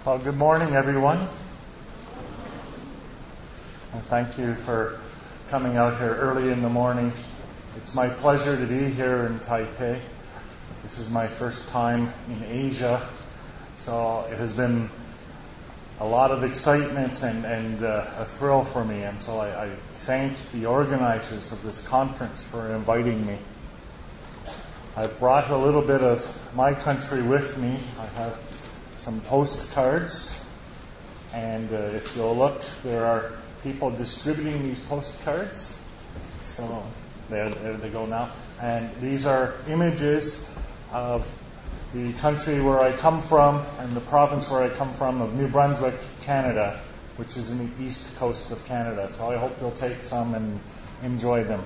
Well, good morning, everyone. And thank you for coming out here early in the morning. It's my pleasure to be here in Taipei. This is my first time in Asia, so it has been a lot of excitement and a thrill for me. And so I thank the organizers of this conference for inviting me. I've brought a little bit of my country with me. I have some postcards, and if you'll look, there are people distributing these postcards. So there they go now. And these are images of the country where I come from and the province where I come from of New Brunswick, Canada, which is in the east coast of Canada. So I hope you'll take some and enjoy them.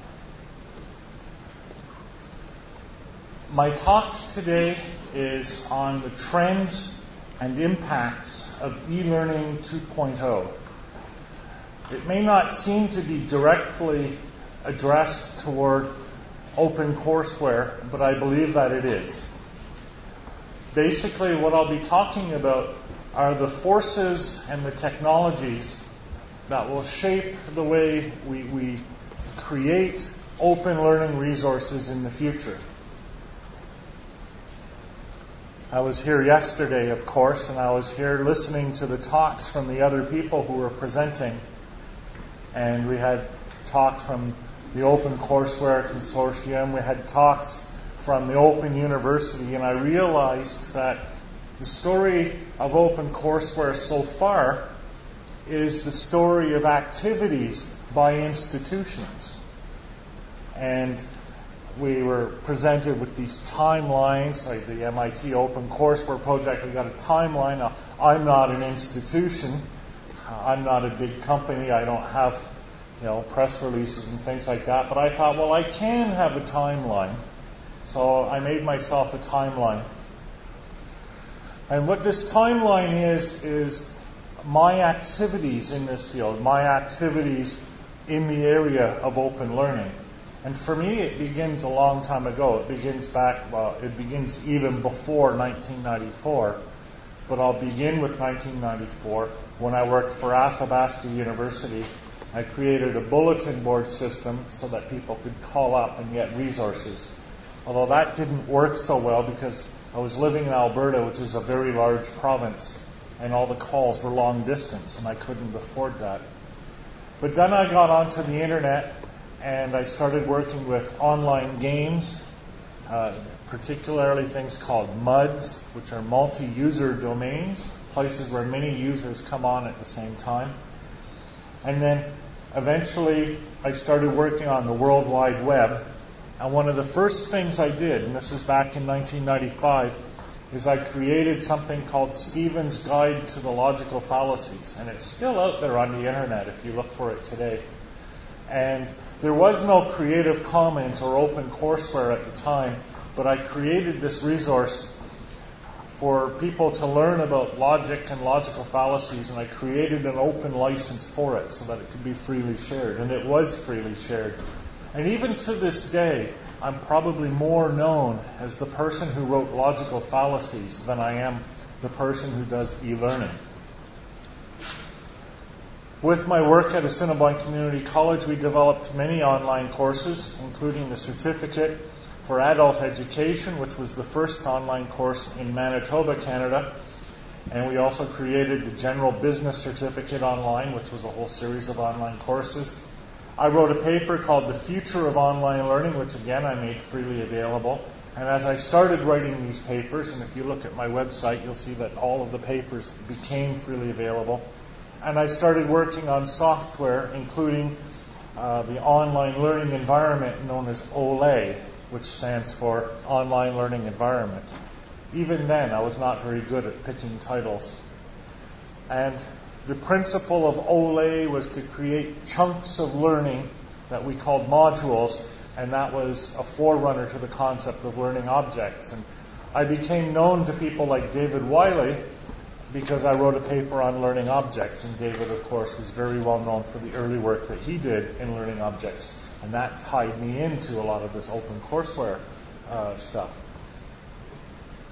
My talk today is on the trends and impacts of e-learning 2.0. It may not seem to be directly addressed toward open courseware, but I believe that it is. Basically, what I'll be talking about are the forces and the technologies that will shape the way we create open learning resources in the future. I was here yesterday, of course, and I was here listening to the talks from the other people who were presenting. And we had talks from the Open Courseware Consortium. We had talks from the Open University. And I realized that the story of Open Courseware so far is the story of activities by institutions. And we were presented with these timelines, like the MIT Open Courseware Project. We got a timeline. Now, I'm not an institution. I'm not a big company. I don't have, press releases and things like that. But I thought, well, I can have a timeline. So I made myself a timeline. And what this timeline is my activities in this field, my activities in the area of open learning. And for me, it begins a long time ago. It begins even before 1994. But I'll begin with 1994. When I worked for Athabasca University, I created a bulletin board system so that people could call up and get resources. Although that didn't work so well because I was living in Alberta, which is a very large province, and all the calls were long distance, and I couldn't afford that. But then I got onto the internet, and I started working with online games, particularly things called MUDs, which are multi-user domains, places where many users come on at the same time. And then eventually I started working on the World Wide Web. And one of the first things I did, and this is back in 1995, is I created something called Stephen's Guide to the Logical Fallacies. And it's still out there on the internet if you look for it today. And there was no Creative Commons or Open Courseware at the time, but I created this resource for people to learn about logic and logical fallacies, and I created an open license for it so that it could be freely shared, and it was freely shared. And even to this day, I'm probably more known as the person who wrote logical fallacies than I am the person who does e-learning. With my work at Assiniboine Community College, we developed many online courses, including the Certificate for Adult Education, which was the first online course in Manitoba, Canada. And we also created the General Business Certificate Online, which was a whole series of online courses. I wrote a paper called The Future of Online Learning, which again I made freely available. And as I started writing these papers, and if you look at my website, you'll see that all of the papers became freely available. And I started working on software, including the online learning environment known as OLE, which stands for Online Learning Environment. Even then, I was not very good at picking titles. And the principle of OLE was to create chunks of learning that we called modules, and that was a forerunner to the concept of learning objects. And I became known to people like David Wiley, because I wrote a paper on learning objects, and David, of course, was very well known for the early work that he did in learning objects, and that tied me into a lot of this open courseware stuff.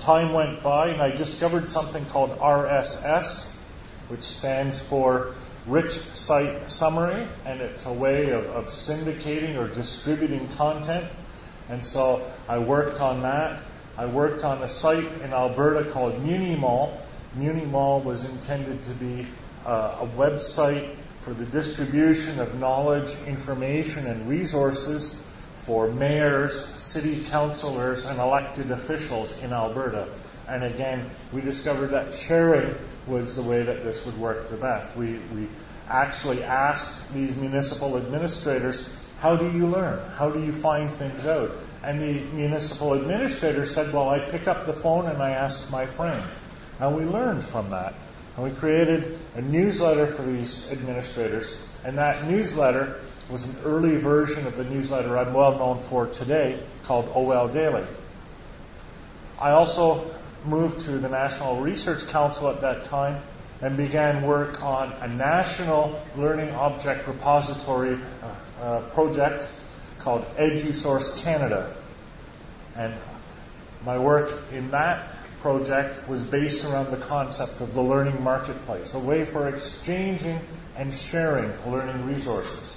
time went by and I discovered something called RSS, which stands for Rich Site Summary, and it's a way of syndicating or distributing content. And so I worked on that. I worked on a site in Alberta called Munimall. Munimall was intended to be a website for the distribution of knowledge, information, and resources for mayors, city councillors, and elected officials in Alberta. And again, we discovered that sharing was the way that this would work the best. We actually asked these municipal administrators, how do you learn? How do you find things out? And the municipal administrator said, well, I pick up the phone and I ask my friends. And we learned from that. And we created a newsletter for these administrators. And that newsletter was an early version of the newsletter I'm well known for today called OL Daily. I also moved to the National Research Council at that time and began work on a national learning object repository project called EduSource Canada. And my work in that project was based around the concept of the learning marketplace, a way for exchanging and sharing learning resources.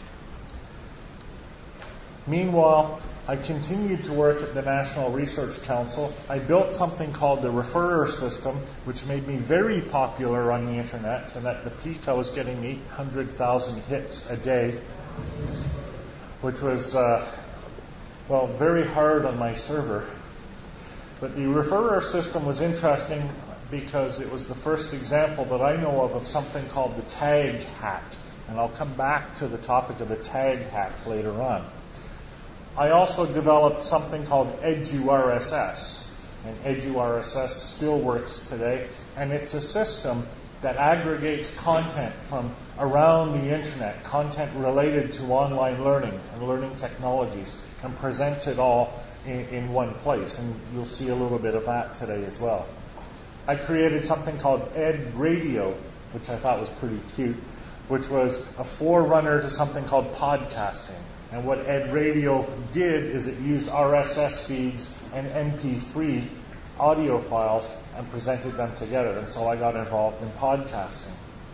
Meanwhile, I continued to work at the National Research Council. I built something called the Referrer System, which made me very popular on the internet, and at the peak I was getting 800,000 hits a day, which was, very hard on my server. But the Referrer System was interesting because it was the first example that I know of something called the tag hack. And I'll come back to the topic of the tag hack later on. I also developed something called EduRSS. And EduRSS still works today. And it's a system that aggregates content from around the internet, content related to online learning and learning technologies, and presents it all in one place. And you'll see a little bit of that today as well. I created something called Ed Radio, which I thought was pretty cute, which was a forerunner to something called podcasting. And what Ed Radio did is it used RSS feeds and MP3 audio files and presented them together. And so I got involved in podcasting.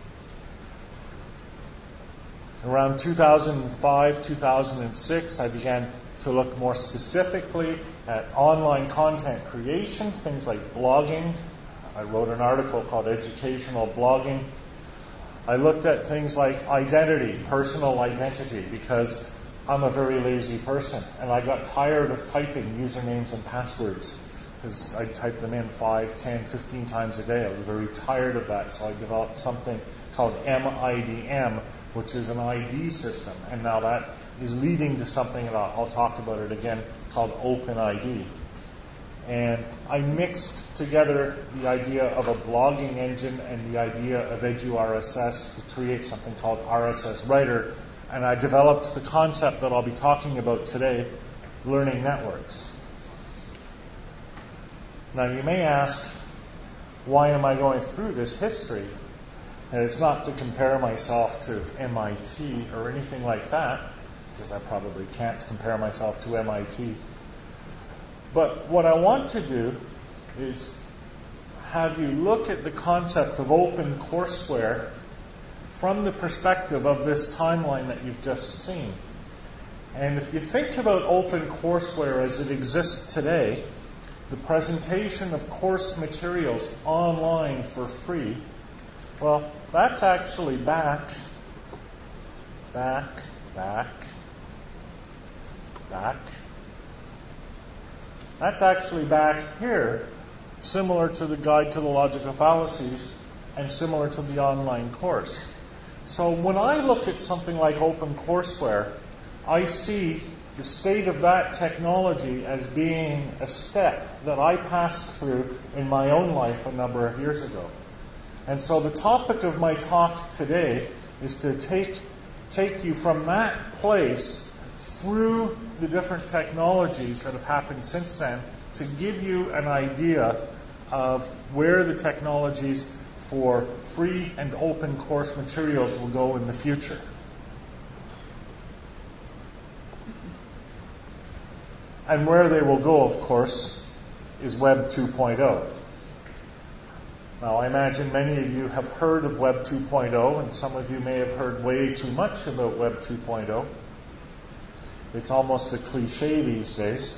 Around 2005, 2006, I began to look more specifically at online content creation, things like blogging. I wrote an article called Educational Blogging. I looked at things like identity, personal identity, because I'm a very lazy person, and I got tired of typing usernames and passwords because I'd type them in 5, 10, 15 times a day. I was very tired of that, so I developed something called MIDM, which is an ID system, and now that is leading to something, and I'll talk about it again, called OpenID. And I mixed together the idea of a blogging engine and the idea of EduRSS to create something called RSS Writer, and I developed the concept that I'll be talking about today, learning networks. Now you may ask, why am I going through this history? And it's not to compare myself to MIT or anything like that, because I probably can't compare myself to MIT. But what I want to do is have you look at the concept of open courseware from the perspective of this timeline that you've just seen. And if you think about open courseware as it exists today, the presentation of course materials online for free, well, that's actually back. That's actually back here, similar to the Guide to the Logic of Fallacies and similar to the online course. So when I look at something like OpenCourseWare, I see the state of that technology as being a step that I passed through in my own life a number of years ago. And so the topic of my talk today is to take you from that place through the different technologies that have happened since then to give you an idea of where the technologies for free and open course materials will go in the future. And where they will go, of course, is Web 2.0. Now, I imagine many of you have heard of Web 2.0, and some of you may have heard way too much about Web 2.0. It's almost a cliche these days.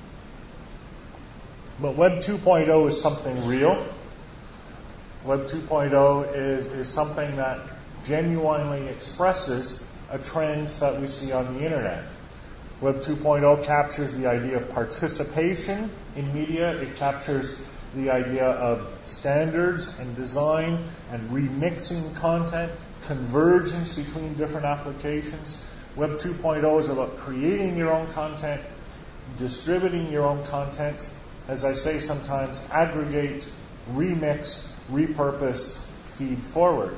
But Web 2.0 is something real. Web 2.0 is something that genuinely expresses a trend that we see on the internet. Web 2.0 captures the idea of participation in media. It captures the idea of standards and design and remixing content, convergence between different applications. Web 2.0 is about creating your own content, distributing your own content. As I say sometimes, aggregate, remix, repurpose, feed forward.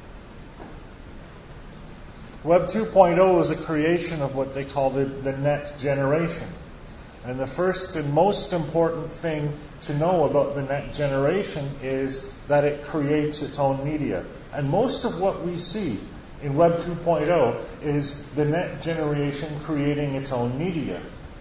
Web 2.0 is a creation of what they call the net generation. And the first and most important thing to know about the net generation is that it creates its own media. And most of what we see in Web 2.0 is the net generation creating its own media.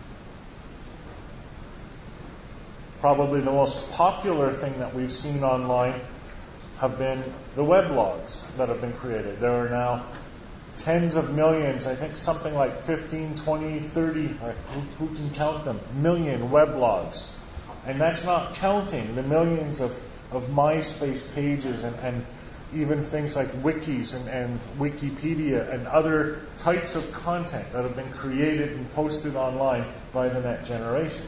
Probably the most popular thing that we've seen online have been the weblogs that have been created. There are now tens of millions, I think something like 15, 20, 30, who can count them, million weblogs. And that's not counting the millions of MySpace pages and even things like wikis and Wikipedia and other types of content that have been created and posted online by the net generation.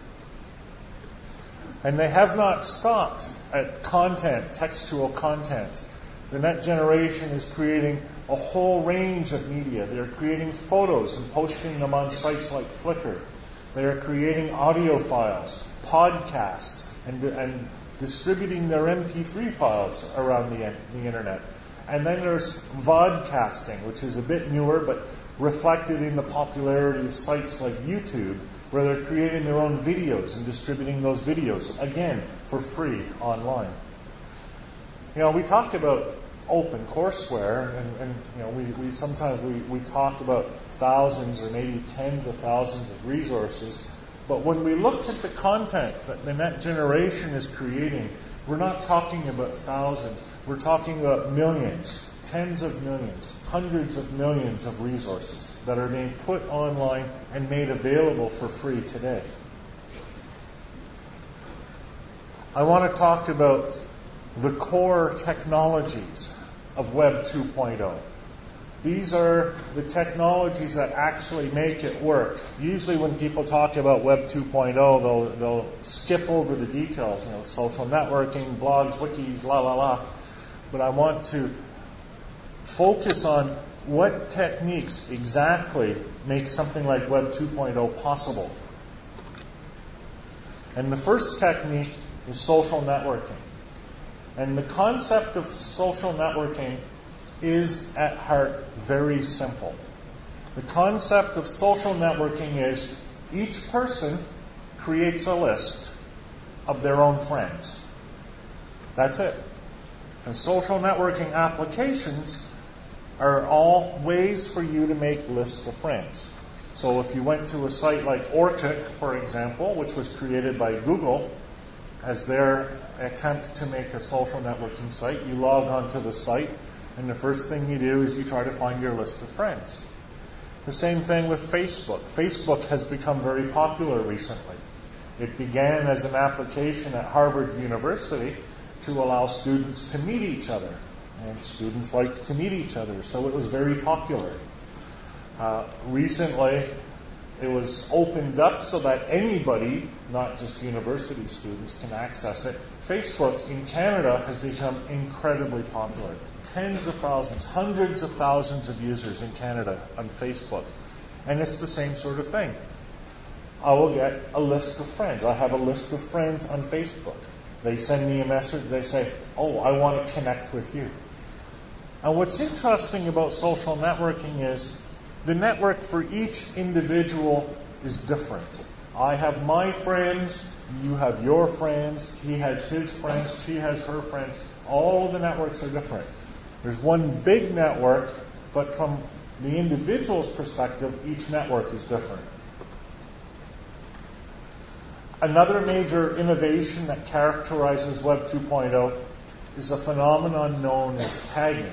And they have not stopped at content, textual content. The net generation is creating a whole range of media. They're creating photos and posting them on sites like Flickr. They are creating audio files, podcasts, and distributing their MP3 files around the internet. And then there's vodcasting, which is a bit newer, but reflected in the popularity of sites like YouTube, where they're creating their own videos and distributing those videos, again, for free online. You know, we talk about open courseware, and you know, we sometimes talk about thousands or maybe tens of thousands of resources, but when we look at the content that the net generation is creating, we're not talking about thousands. We're talking about millions, tens of millions, hundreds of millions of resources that are being put online and made available for free today. I want to talk about the core technologies of Web 2.0. These are the technologies that actually make it work. Usually when people talk about Web 2.0, they'll skip over the details, social networking, blogs, wikis, la la la. But I want to focus on what techniques exactly make something like Web 2.0 possible. And the first technique is social networking. And the concept of social networking is at heart very simple. The concept of social networking is each person creates a list of their own friends. That's it. And social networking applications are all ways for you to make lists of friends. So if you went to a site like Orkut, for example, which was created by Google as their attempt to make a social networking site, you log onto the site, and the first thing you do is you try to find your list of friends. The same thing with Facebook. Facebook has become very popular recently. It began as an application at Harvard University to allow students to meet each other. And students like to meet each other, so it was very popular. Recently, it was opened up so that anybody, not just university students, can access it. Facebook in Canada has become incredibly popular. Tens of thousands, hundreds of thousands of users in Canada on Facebook. And it's the same sort of thing. I will get a list of friends. I have a list of friends on Facebook. They send me a message. They say, oh, I want to connect with you. And what's interesting about social networking is the network for each individual is different. I have my friends, you have your friends, he has his friends, she has her friends. All of the networks are different. There's one big network, but from the individual's perspective, each network is different. Another major innovation that characterizes Web 2.0 is a phenomenon known as tagging.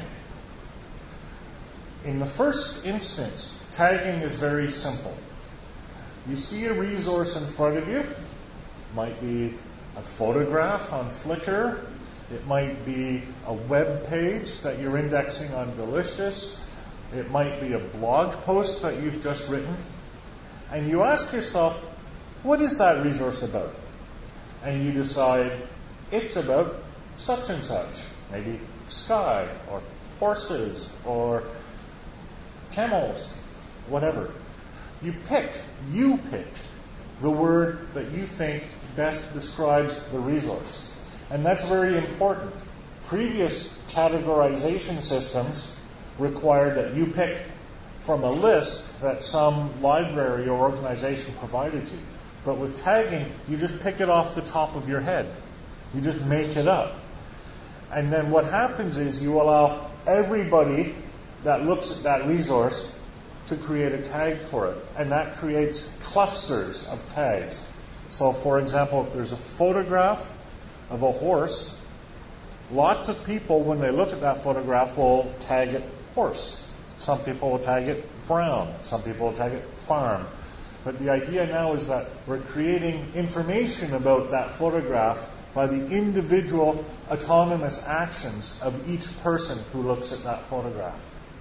In the first instance, tagging is very simple. You see a resource in front of you. It might be a photograph on Flickr. It might be a web page that you're indexing on Delicious. It might be a blog post that you've just written. And you ask yourself, what is that resource about? And you decide, it's about such and such. Maybe sky, or horses, or camels, whatever. You pick the word that you think best describes the resource. And that's very important. Previous categorization systems required that you pick from a list that some library or organization provided you. But with tagging, you just pick it off the top of your head. You just make it up. And then what happens is you allow everybody that looks at that resource to create a tag for it. And that creates clusters of tags. So, for example, if there's a photograph of a horse, lots of people, when they look at that photograph, will tag it horse. Some people will tag it brown. Some people will tag it farm. But the idea now is that we're creating information about that photograph by the individual autonomous actions of each person who looks at that photograph.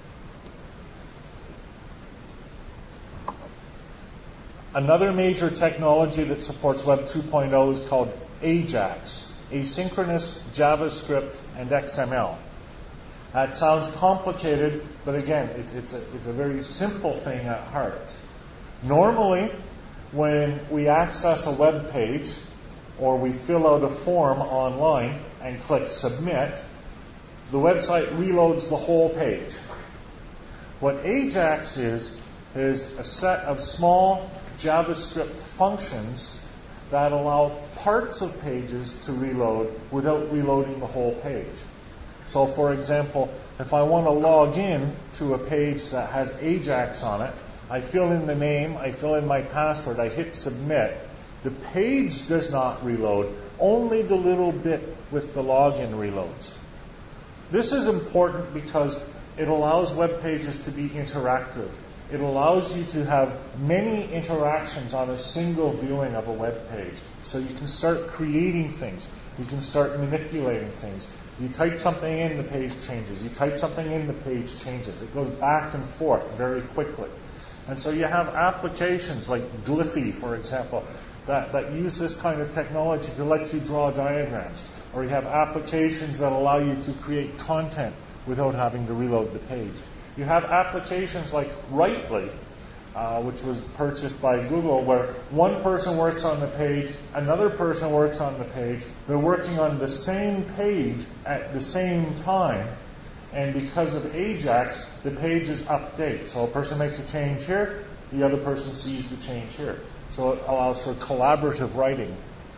Another major technology that supports Web 2.0 is called AJAX, Asynchronous JavaScript and XML. That sounds complicated, but again, it's a very simple thing at heart. Normally, when we access a web page or we fill out a form online and click Submit, the website reloads the whole page. What AJAX is a set of small JavaScript functions that allow parts of pages to reload without reloading the whole page. So, for example, if I want to log in to a page that has AJAX on it, I fill in the name, I fill in my password, I hit Submit. The page does not reload, only the little bit with the login reloads. This is important because it allows web pages to be interactive. It allows you to have many interactions on a single viewing of a web page. So you can start creating things. You can start manipulating things. You type something in, the page changes. You type something in, the page changes. It goes back and forth very quickly. And so you have applications like Glyphy, for example, that use this kind of technology to let you draw diagrams. Or you have applications that allow you to create content without having to reload the page. You have applications like Writely, which was purchased by Google, where one person works on the page, another person works on the page. They're working on the same page at the same time. And because of AJAX, the pages update. So a person makes a change here, the other person sees the change here. So it allows for collaborative writing.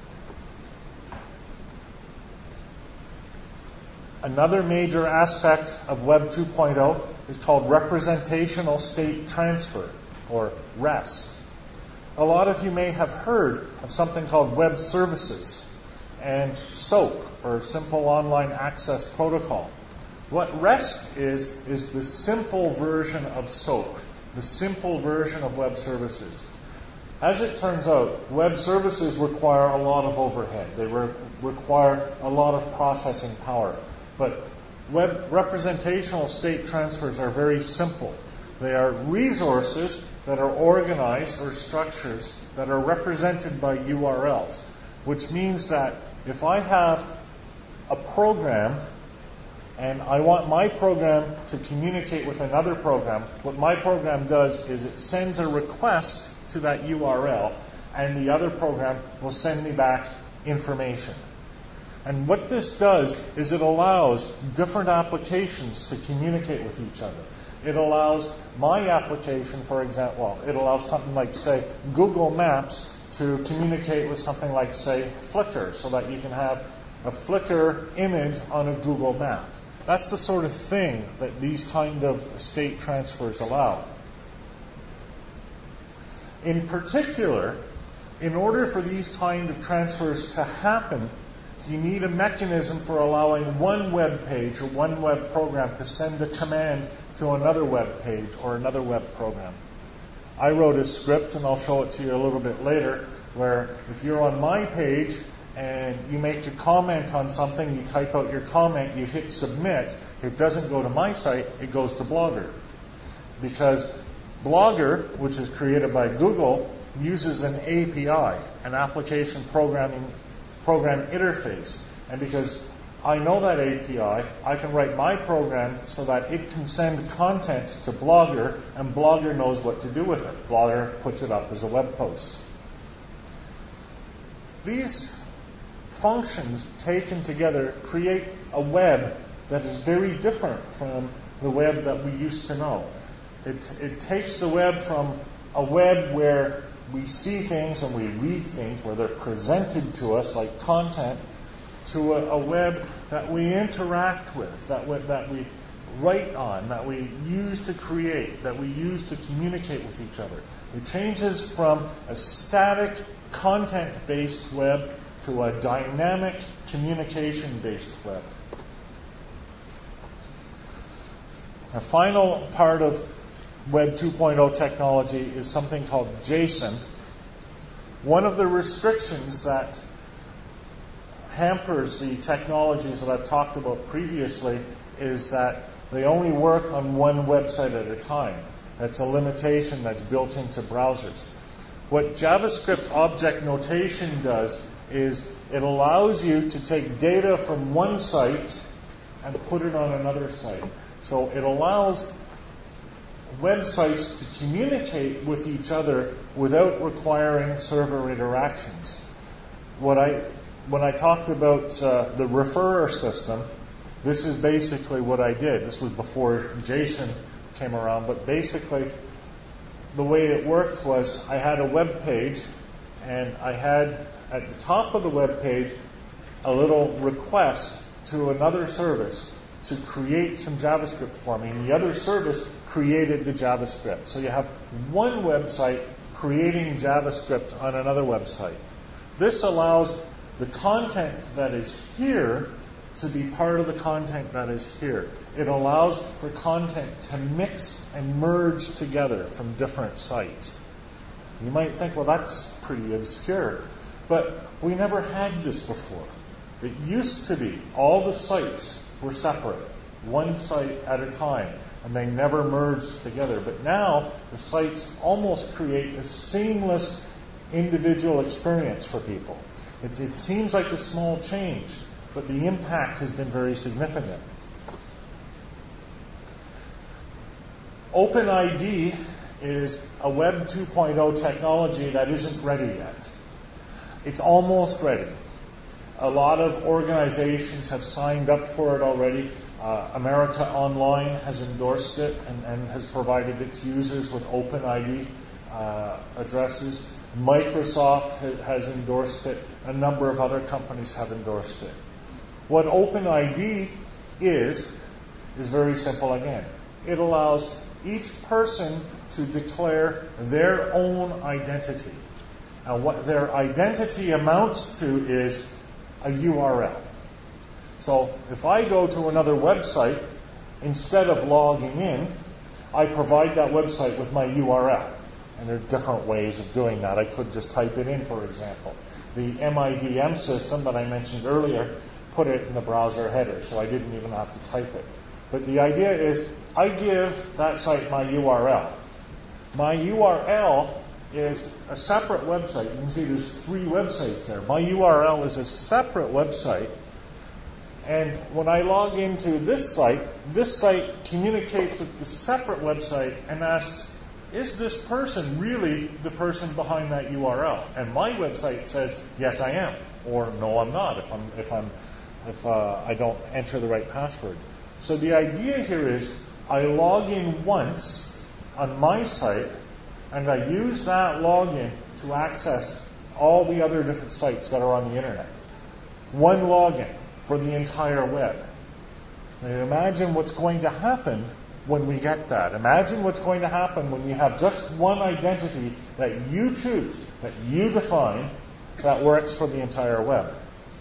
Another major aspect of Web 2.0 is called representational state transfer, or REST. A lot of you may have heard of something called web services and SOAP, or Simple Online Access Protocol. What REST is the simple version of SOAP, the simple version of web services. As it turns out, web services require a lot of overhead. They require a lot of processing power. But web representational state transfers are very simple. They are resources that are organized, or structures that are represented by URLs, which means that if I have a program and I want my program to communicate with another program, what my program does is it sends a request to that URL, and the other program will send me back information. And what this does is it allows different applications to communicate with each other. It allows my application, for example, it allows something like, say, Google Maps to communicate with something like, say, Flickr, so that you can have a Flickr image on a Google map. That's the sort of thing that these kind of state transfers allow. In particular, In order for these kind of transfers to happen, you need a mechanism for allowing one web page or one web program to send a command to another web page or another web program. I wrote a script, and I'll show it to you a little bit later, where if you're on my page and you make a comment on something, you type out your comment, you hit submit, it doesn't go to my site, it goes to Blogger. Because Blogger, which is created by Google, uses an API, an application program interface. And because I know that API, I can write my program so that it can send content to Blogger, and Blogger knows what to do with it. Blogger puts it up as a web post. These functions taken together create a web that is very different from the web that we used to know. It takes the web from a web where we see things and we read things, where they're presented to us like content, to a web that we interact with, that we write on, that we use to create, that we use to communicate with each other. It changes from a static content-based web to a dynamic communication-based web. A final part of Web 2.0 technology is something called JSON. One of the restrictions that hampers the technologies that I've talked about previously is that they only work on one website at a time. That's a limitation that's built into browsers. What JavaScript object notation does is it allows you to take data from one site and put it on another site. So it allows websites to communicate with each other without requiring server interactions. When I talked about the referrer system, this is basically what I did. This was before JSON came around, but basically the way it worked was I had a web page, and I had at the top of the web page a little request to another service to create some JavaScript for me, and the other service created the JavaScript. So you have one website creating JavaScript on another website. This allows the content that is here to be part of the content that is here. It allows for content to mix and merge together from different sites. You might think, well, that's pretty obscure. But we never had this before. It used to be all the sites were separate, one site at a time, and they never merged together. But now the sites almost create a seamless individual experience for people. It seems like a small change, but the impact has been very significant. OpenID is a Web 2.0 technology that isn't ready yet. It's almost ready. A lot of organizations have signed up for it already. America Online has endorsed it and has provided its users with OpenID addresses. Microsoft has endorsed it. A number of other companies have endorsed it. What OpenID is very simple again. It allows each person to declare their own identity. And what their identity amounts to is a URL. So if I go to another website, instead of logging in, I provide that website with my URL. And there are different ways of doing that. I could just type it in, for example. The MIDM system that I mentioned earlier put it in the browser header, so I didn't even have to type it. But the idea is I give that site my URL. My URL is a separate website. You can see there's 3 websites there. My URL is a separate website. And when I log into this site communicates with the separate website and asks, is this person really the person behind that URL? And my website says, yes, I am, or no, I'm not, if I don't enter the right password. So the idea here is I log in once on my site, and I use that login to access all the other different sites that are on the internet. One login for the entire web. Now imagine what's going to happen when we get that. Imagine what's going to happen when you have just one identity that you choose, that you define, that works for the entire web.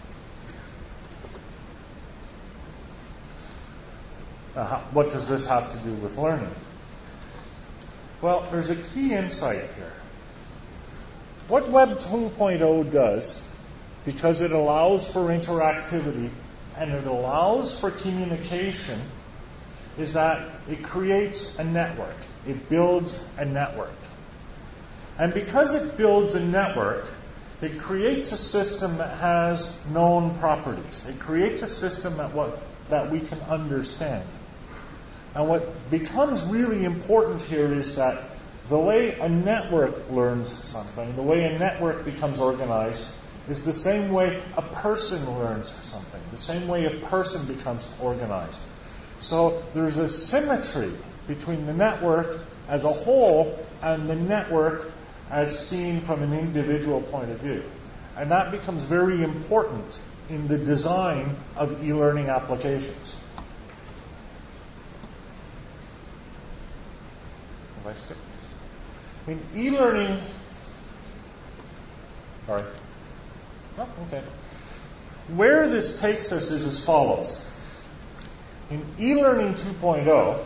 What does this have to do with learning? Well, there's a key insight here. What Web 2.0 does, because it allows for interactivity and it allows for communication, is that it creates a network. It builds a network. And because it builds a network, it creates a system that has known properties. It creates a system that we can understand. And what becomes really important here is that the way a network learns something, the way a network becomes organized, is the same way a person learns something, the same way a person becomes organized. So there's a symmetry between the network as a whole and the network as seen from an individual point of view. And that becomes very important in the design of e-learning applications. Have I skipped? In e-learning, sorry. Oh, okay. Where this takes us is as follows. In e-learning 2.0,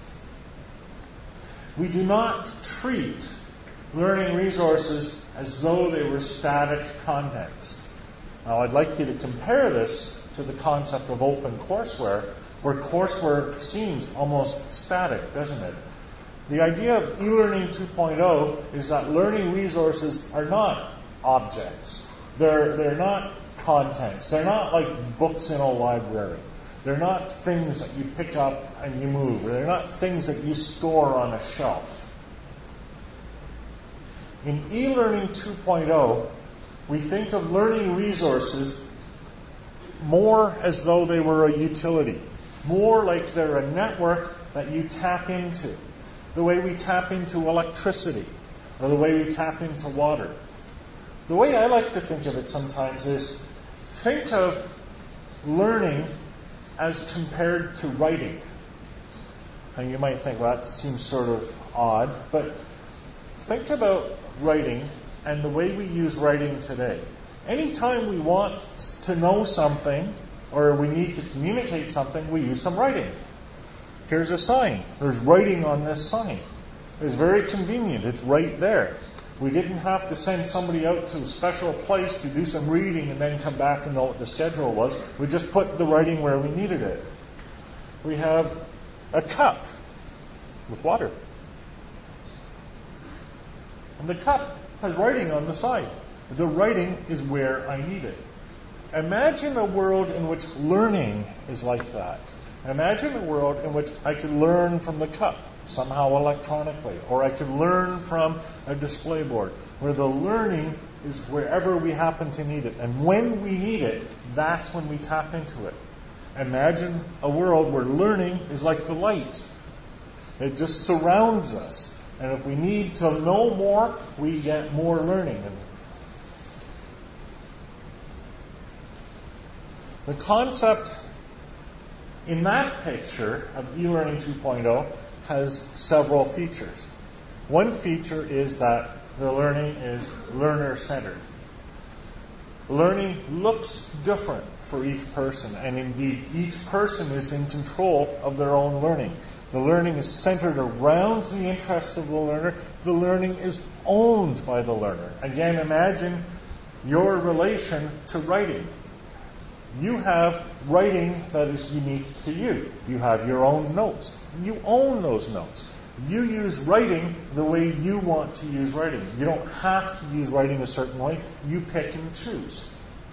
we do not treat learning resources as though they were static contents. Now, I'd like you to compare this to the concept of OpenCourseWare, where courseware seems almost static, doesn't it? The idea of e-learning 2.0 is that learning resources are not objects. They're not contents. They're not like books in a library. They're not things that you pick up and you move. Or they're not things that you store on a shelf. In e-learning 2.0, we think of learning resources more as though they were a utility, more like they're a network that you tap into, the way we tap into electricity, or the way we tap into water. The way I like to think of it sometimes is, think of learning as compared to writing. And you might think, well, that seems sort of odd, but think about writing and the way we use writing today. Anytime we want to know something or we need to communicate something, we use some writing. Here's a sign. There's writing on this sign. It's very convenient. It's right there. We didn't have to send somebody out to a special place to do some reading and then come back and know what the schedule was. We just put the writing where we needed it. We have a cup with water. And the cup has writing on the side. The writing is where I need it. Imagine a world in which learning is like that. Imagine a world in which I could learn from the cup, somehow electronically, or I could learn from a display board, where the learning is wherever we happen to need it. And when we need it, that's when we tap into it. Imagine a world where learning is like the light. It just surrounds us. And if we need to know more, we get more learning. And the concept in that picture of e-learning 2.0 has several features. One feature is that the learning is learner-centered. Learning looks different for each person, and indeed each person is in control of their own learning. The learning is centered around the interests of the learner. The learning is owned by the learner. Again, imagine your relation to writing. You have writing that is unique to you. You have your own notes. You own those notes. You use writing the way you want to use writing. You don't have to use writing a certain way. You pick and choose.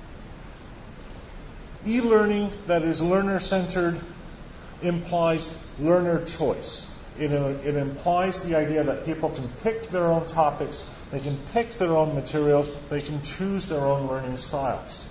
E-learning that is learner-centered implies learner choice. It implies the idea that people can pick their own topics, they can pick their own materials, they can choose their own learning styles.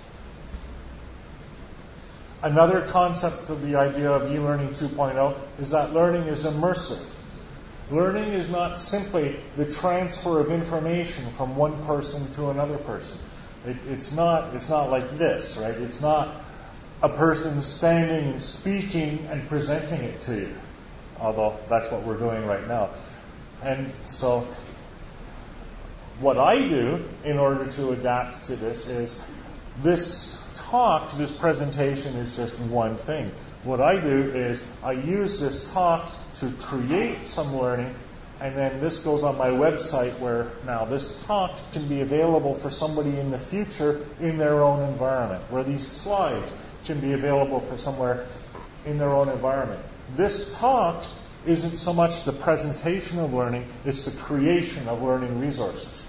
Another concept of the idea of e-learning 2.0 is that learning is immersive. Learning is not simply the transfer of information from one person to another person. It's not like this, right? It's not a person standing and speaking and presenting it to you. although that's what we're doing right now. And so what I do in order to adapt to this is this presentation is just one thing. What I do is I use this talk to create some learning, and then this goes on my website where now this talk can be available for somebody in the future in their own environment, where these slides can be available for somewhere in their own environment. This talk isn't so much the presentation of learning, it's the creation of learning resources.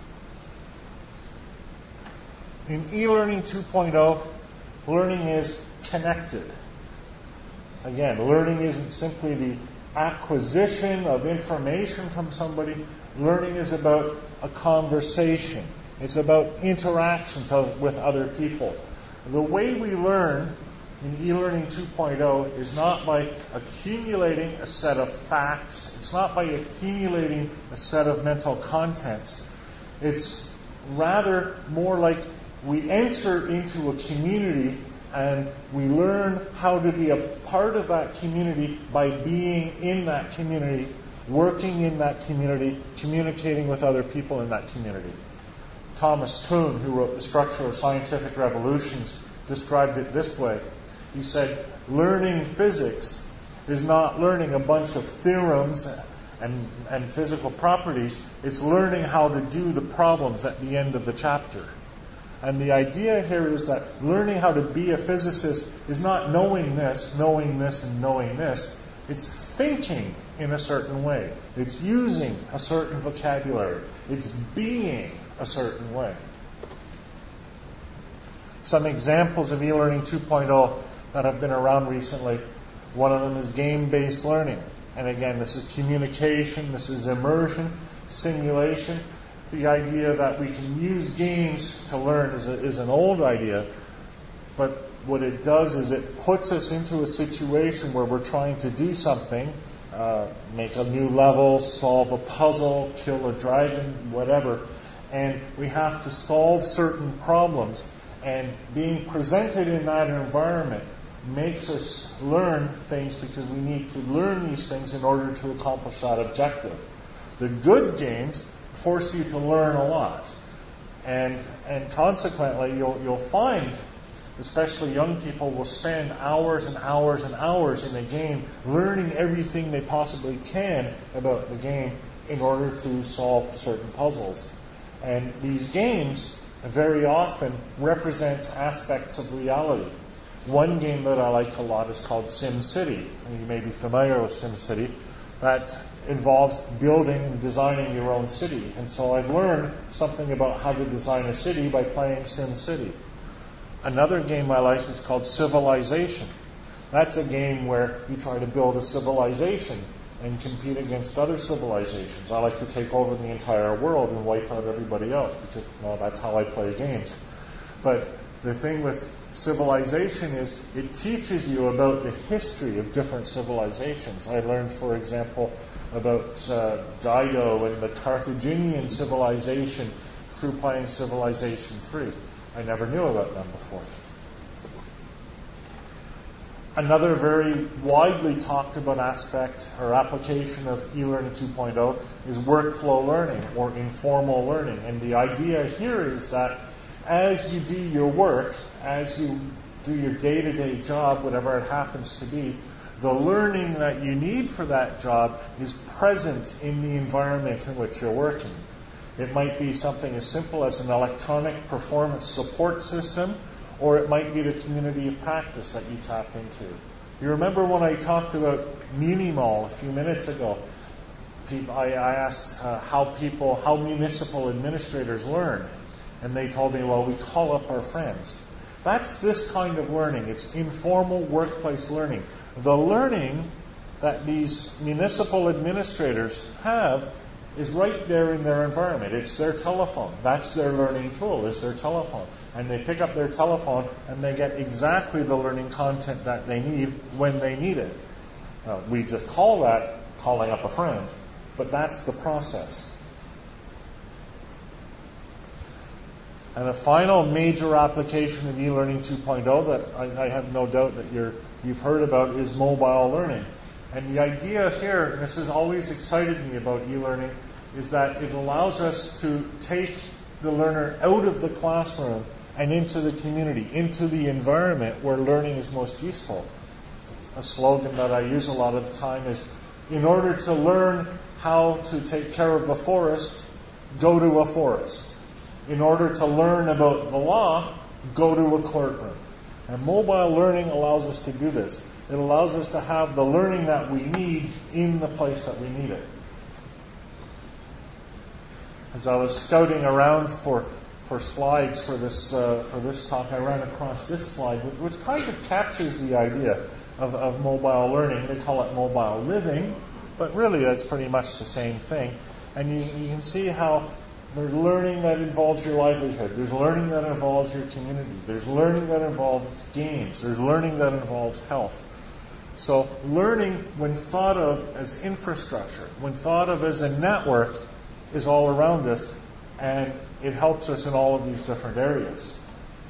In eLearning 2.0, learning is connected. Again, learning isn't simply the acquisition of information from somebody. Learning is about a conversation. It's about interactions with other people. The way we learn in eLearning 2.0 is not by accumulating a set of facts. It's not by accumulating a set of mental contents. It's rather more like we enter into a community and we learn how to be a part of that community by being in that community, working in that community, communicating with other people in that community. Thomas Kuhn, who wrote The Structure of Scientific Revolutions, described it this way. He said, learning physics is not learning a bunch of theorems and physical properties. It's learning how to do the problems at the end of the chapter. And the idea here is that learning how to be a physicist is not knowing this, and knowing this. It's thinking in a certain way. It's using a certain vocabulary. It's being a certain way. Some examples of eLearning 2.0 that have been around recently. One of them is game-based learning. And again, this is communication, this is immersion, simulation. The idea that we can use games to learn is an old idea, but what it does is it puts us into a situation where we're trying to do something, make a new level, solve a puzzle, kill a dragon, whatever, and we have to solve certain problems, and being presented in that environment makes us learn things because we need to learn these things in order to accomplish that objective. The good games force you to learn a lot. And consequently, you'll find, especially young people, will spend hours and hours and hours in a game learning everything they possibly can about the game in order to solve certain puzzles. And these games very often represent aspects of reality. One game that I like a lot is called SimCity. You may be familiar with SimCity. That involves building and designing your own city. And so I've learned something about how to design a city by playing SimCity. Another game I like is called Civilization. That's a game where you try to build a civilization and compete against other civilizations. I like to take over the entire world and wipe out everybody else because, well, that's how I play games. But the thing with Civilization is it teaches you about the history of different civilizations. I learned, for example, about Dido and the Carthaginian civilization through playing Civilization 3. I never knew about them before. Another very widely talked about aspect or application of eLearning 2.0 is workflow learning or informal learning. And the idea here is that as you do your work, as you do your day-to-day job, whatever it happens to be, the learning that you need for that job is present in the environment in which you're working. It might be something as simple as an electronic performance support system, or it might be the community of practice that you tap into. You remember when I talked about Munimall a few minutes ago? I asked how municipal administrators learn. And they told me, well, we call up our friends. That's this kind of learning. It's informal workplace learning. The learning that these municipal administrators have is right there in their environment. It's their telephone. That's their learning tool, is their telephone. And they pick up their telephone and they get exactly the learning content that they need when they need it. We just call that calling up a friend. But that's the process. And a final major application of eLearning 2.0 that I have no doubt that you've heard about is mobile learning. And the idea here, and this has always excited me about e-learning, is that it allows us to take the learner out of the classroom and into the community, into the environment where learning is most useful. A slogan that I use a lot of the time is, in order to learn how to take care of a forest, go to a forest. In order to learn about the law, go to a courtroom. And mobile learning allows us to do this. It allows us to have the learning that we need in the place that we need it. As I was scouting around for slides for this talk, I ran across this slide, which kind of captures the idea of mobile learning. They call it mobile living, but really that's pretty much the same thing. And you can see how there's learning that involves your livelihood. There's learning that involves your community. There's learning that involves games. There's learning that involves health. So learning, when thought of as infrastructure, when thought of as a network, is all around us, and it helps us in all of these different areas.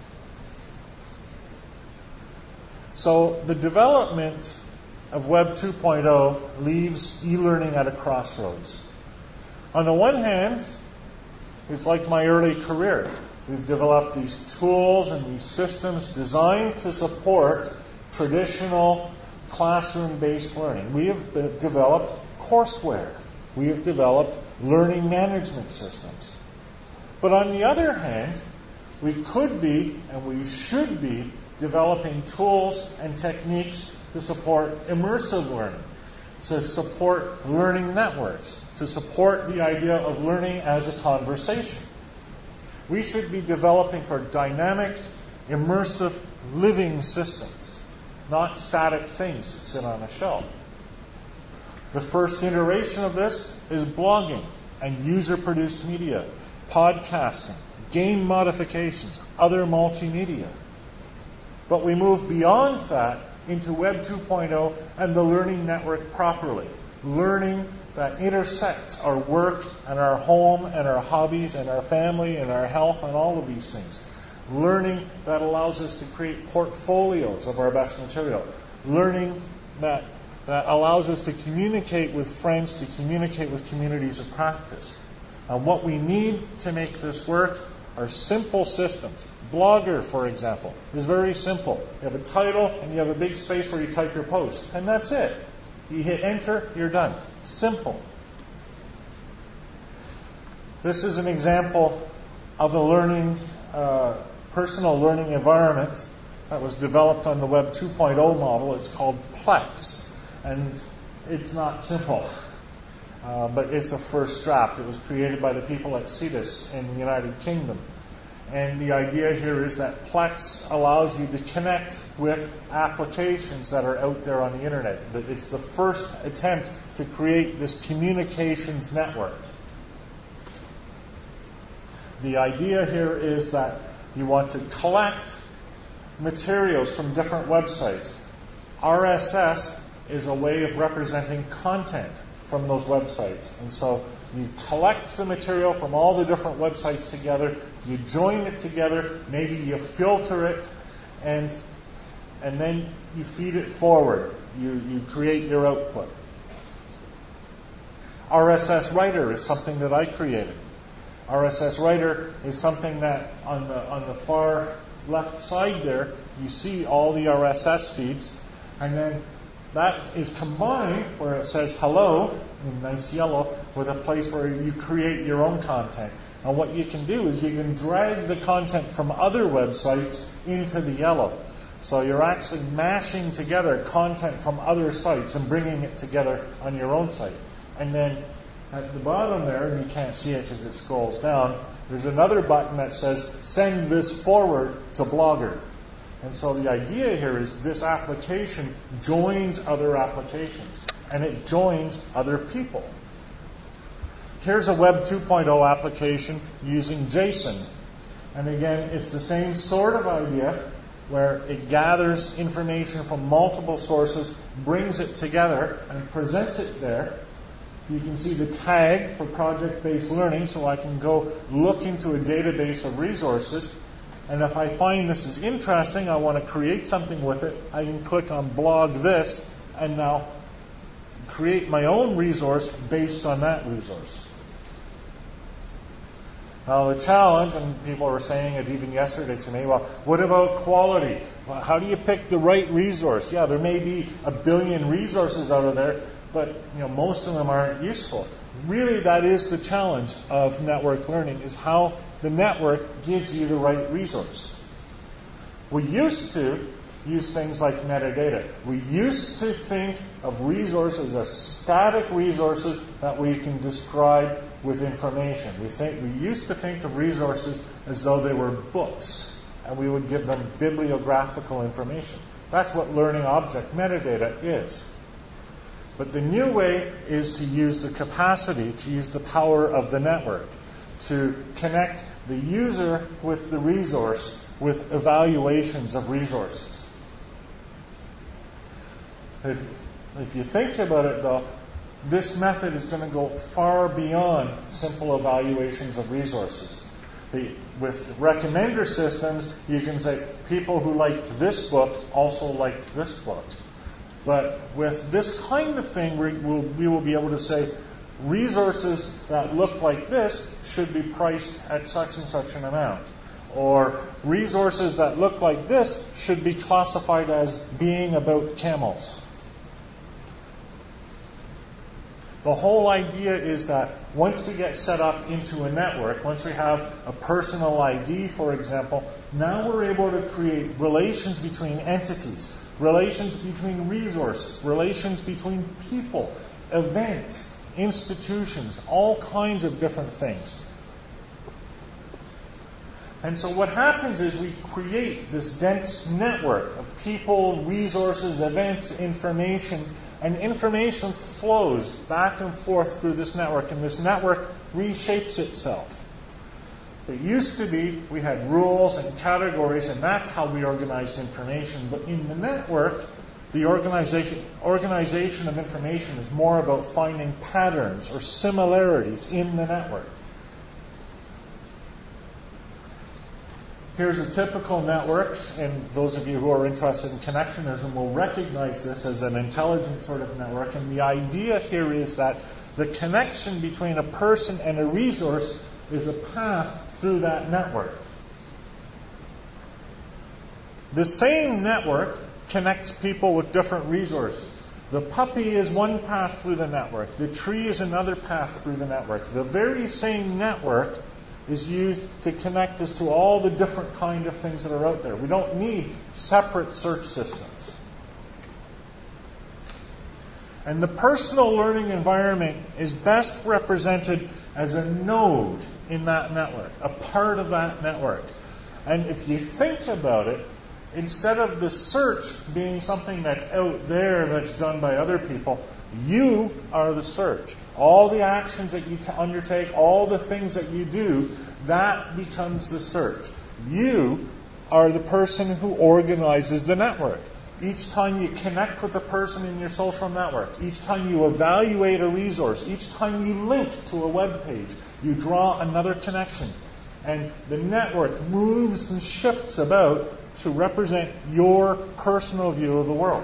So the development of Web 2.0 leaves e-learning at a crossroads. On the one hand, it's like my early career. We've developed these tools and these systems designed to support traditional classroom-based learning. We have developed courseware. We have developed learning management systems. But on the other hand, we could be, and we should be, developing tools and techniques to support immersive learning, to support learning networks, to support the idea of learning as a conversation. We should be developing for dynamic, immersive, living systems, not static things that sit on a shelf. The first iteration of this is blogging and user-produced media, podcasting, game modifications, other multimedia. But we move beyond that into Web 2.0 and the learning network properly. Learning that intersects our work and our home and our hobbies and our family and our health and all of these things. Learning that allows us to create portfolios of our best material. Learning that allows us to communicate with friends, to communicate with communities of practice. And what we need to make this work are simple systems. Blogger, for example, is very simple. You have a title and you have a big space where you type your post, and that's it. You hit enter, you're done. Simple. This is an example of a learning, personal learning environment that was developed on the Web 2.0 model. It's called Plex. And it's not simple, but it's a first draft. It was created by the people at CETUS in the United Kingdom. And the idea here is that Plex allows you to connect with applications that are out there on the internet. It's the first attempt to create this communications network. The idea here is that you want to collect materials from different websites. RSS is a way of representing content from those websites. And so you collect the material from all the different websites together, you join it together, maybe you filter it, and then you feed it forward. You create your output. RSS Writer is something that I created. RSS Writer is something that on the far left side there, you see all the RSS feeds, and then that is combined, where it says hello in nice yellow, with a place where you create your own content. And what you can do is you can drag the content from other websites into the yellow. So you're actually mashing together content from other sites and bringing it together on your own site. And then at the bottom there, and you can't see it because it scrolls down, there's another button that says send this forward to Blogger. And so the idea here is this application joins other applications, and it joins other people. Here's a Web 2.0 application using JSON. And again, it's the same sort of idea where it gathers information from multiple sources, brings it together, and presents it there. You can see the tag for project-based learning, so I can go look into a database of resources. And if I find this is interesting, I want to create something with it, I can click on blog this, and now create my own resource based on that resource. Now the challenge, and people were saying it even yesterday to me, well, what about quality? Well, how do you pick the right resource? Yeah, there may be 1 billion resources out of there, but most of them aren't useful. Really, that is the challenge of network learning, is how the network gives you the right resource. We used to use things like metadata. We used to think of resources as static resources that we can describe with information. We used to think of resources as though they were books, and we would give them bibliographical information. That's what learning object metadata is. But the new way is to use the capacity, to use the power of the network, to connect the user with the resource with evaluations of resources. If you think about it, though, this method is going to go far beyond simple evaluations of resources. With recommender systems, you can say people who liked this book also liked this book. But with this kind of thing, we will be able to say resources that look like this should be priced at such and such an amount. Or resources that look like this should be classified as being about camels. The whole idea is that once we get set up into a network, once we have a personal ID, for example, now we're able to create relations between entities, relations between resources, relations between people, events, institutions, all kinds of different things. And so what happens is we create this dense network of people, resources, events, information, and information flows back and forth through this network, and this network reshapes itself. It used to be we had rules and categories, and that's how we organized information. But in the network, the organization of information is more about finding patterns or similarities in the network. Here's a typical network, and those of you who are interested in connectionism will recognize this as an intelligent sort of network. And the idea here is that the connection between a person and a resource is a path through that network. The same network connects people with different resources. The puppy is one path through the network. The tree is another path through the network. The very same network is used to connect us to all the different kind of things that are out there. We don't need separate search systems. And the personal learning environment is best represented as a node in that network, a part of that network. And if you think about it, instead of the search being something that's out there that's done by other people, you are the search. All the actions that you undertake, all the things that you do, that becomes the search. You are the person who organizes the network. Each time you connect with a person in your social network, each time you evaluate a resource, each time you link to a web page, you draw another connection. And the network moves and shifts about to represent your personal view of the world.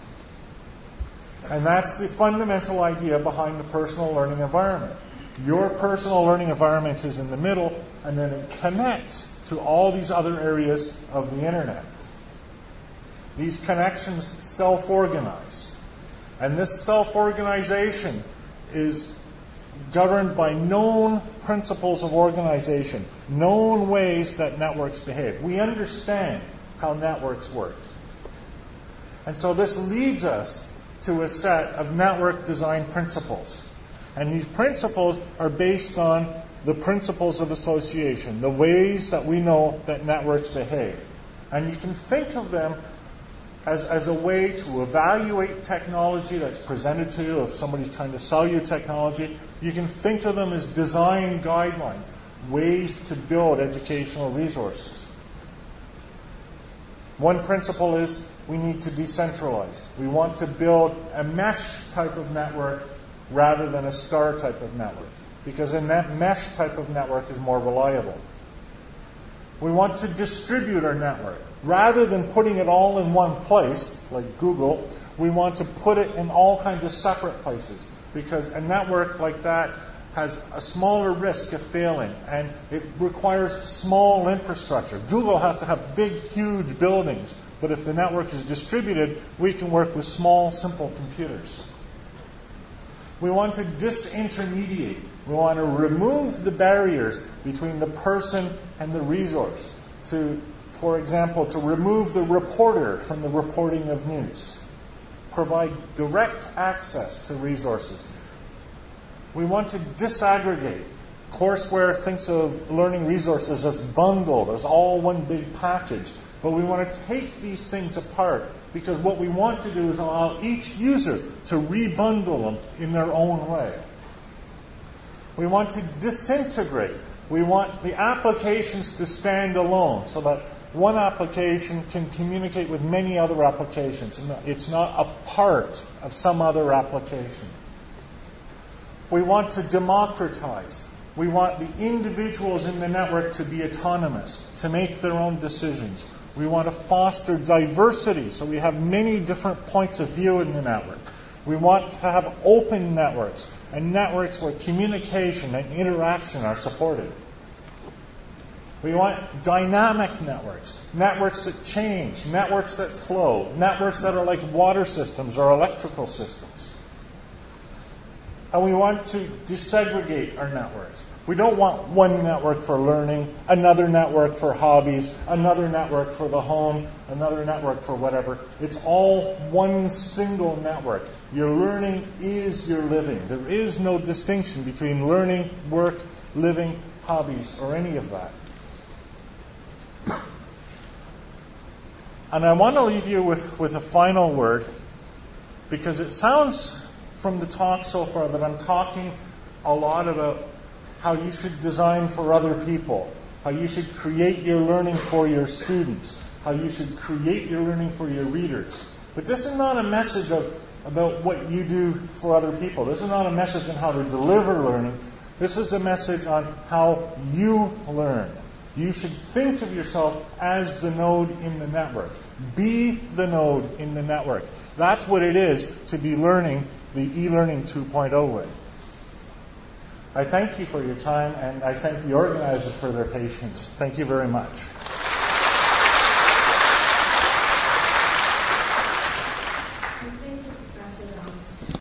And that's the fundamental idea behind the personal learning environment. Your personal learning environment is in the middle, and then it connects to all these other areas of the internet. These connections self-organize. And this self-organization is governed by known principles of organization, known ways that networks behave. We understand how networks work. And so this leads us to a set of network design principles. And these principles are based on the principles of association, the ways that we know that networks behave. And you can think of them as a way to evaluate technology that's presented to you. If somebody's trying to sell you technology, you can think of them as design guidelines, ways to build educational resources. One principle is we need to decentralize. We want to build a mesh type of network rather than a star type of network, because a mesh type of network is more reliable. We want to distribute our network. Rather than putting it all in one place, like Google, we want to put it in all kinds of separate places, because a network like that has a smaller risk of failing, and it requires small infrastructure. Google has to have big, huge buildings, but if the network is distributed, we can work with small, simple computers. We want to disintermediate. We want to remove the barriers between the person and the resource. For example, to remove the reporter from the reporting of news. Provide direct access to resources. We want to disaggregate. Courseware thinks of learning resources as bundled, as all one big package. But we want to take these things apart, because what we want to do is allow each user to rebundle them in their own way. We want to disintegrate. We want the applications to stand alone, so that one application can communicate with many other applications. It's not a part of some other application. We want to democratize. We want the individuals in the network to be autonomous, to make their own decisions. We want to foster diversity, so we have many different points of view in the network. We want to have open networks, and networks where communication and interaction are supported. We want dynamic networks, networks that change, networks that flow, networks that are like water systems or electrical systems. And we want to desegregate our networks. We don't want one network for learning, another network for hobbies, another network for the home, another network for whatever. It's all one single network. Your learning is your living. There is no distinction between learning, work, living, hobbies, or any of that. And I want to leave you with a final word, because it sounds from the talk so far that I'm talking a lot about how you should design for other people, how you should create your learning for your students, how you should create your learning for your readers. But this is not a message about what you do for other people. This is not a message on how to deliver learning. This is a message on how you learn. You should think of yourself as the node in the network. Be the node in the network. That's what it is to be learning the e-learning 2.0 way. I thank you for your time, and I thank the organizers for their patience. Thank you very much.